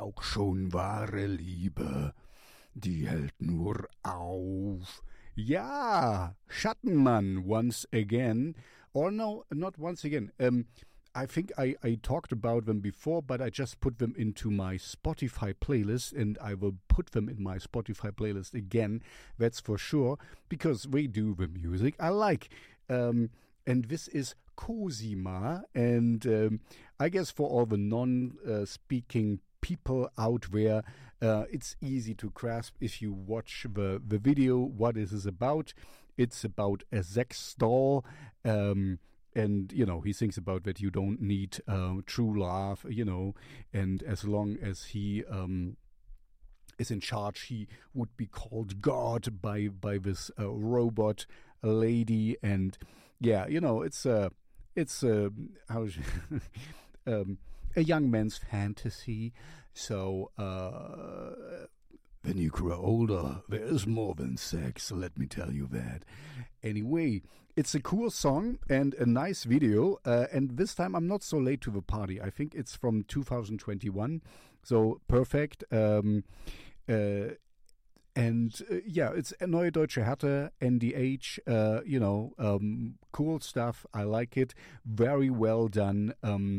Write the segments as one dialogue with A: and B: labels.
A: auch schon wahre Liebe, die hält nur auf. Ja, Schattenmann once again. Or no, not once again. I think I talked about them before, but I just put them into my Spotify playlist, and I will put them in my Spotify playlist again, that's for sure, because they do the music I like. And this is Cosima, and I guess for all the non-speaking people out there, it's easy to grasp if you watch the video what it is about. It's about a sex doll, and, you know, he thinks about that you don't need true love, you know, and as long as he is in charge, he would be called God by this robot lady. And yeah, you know, it's a young man's fantasy. So when you grow older, there is more than sex, let me tell you that. Anyway, it's a cool song and a nice video. And this time I'm not so late to the party. I think it's from 2021. So perfect. Yeah, it's Neue Deutsche Härte, NDH, you know, cool stuff. I like it. Very well done.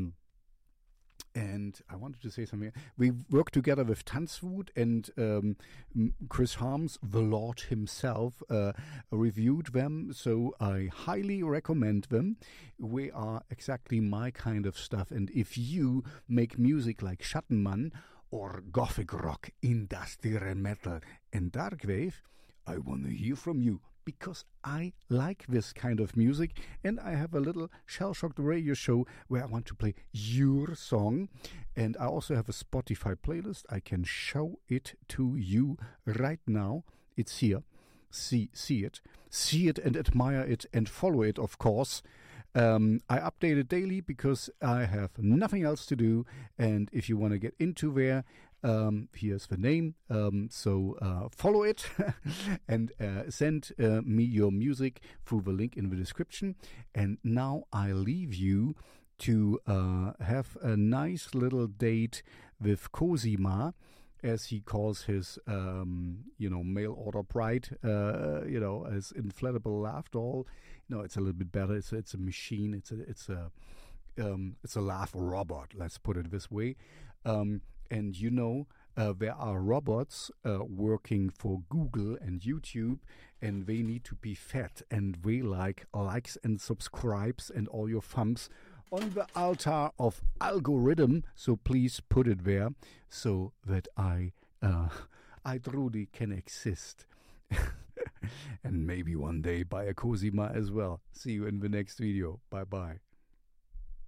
A: And I wanted to say something. We worked together with Tanzwut, and Chris Harms, the Lord himself, reviewed them. So I highly recommend them. We are exactly my kind of stuff. And if you make music like Schattenmann or Gothic rock, industrial metal, and darkwave, I want to hear from you. Because I like this kind of music, and I have a little Shell-Shocked radio show where I want to play your song. And I also have a Spotify playlist. I can show it to you right now. It's here. See it and admire it and follow it, of course. I update it daily because I have nothing else to do. And if you want to get into there, here's the name. So follow it and send me your music through the link in the description. And now I leave you to have a nice little date with Cosima, as he calls his, mail order bride, as inflatable laugh doll. No, it's a little bit better. It's a machine. It's a laugh robot. Let's put it this way. And there are robots working for Google and YouTube, and they need to be fed, and they like likes and subscribes and all your thumbs on the altar of algorithm. So please put it there so that I truly can exist. And maybe one day buy a Cosima as well. See you in the next video. Bye bye.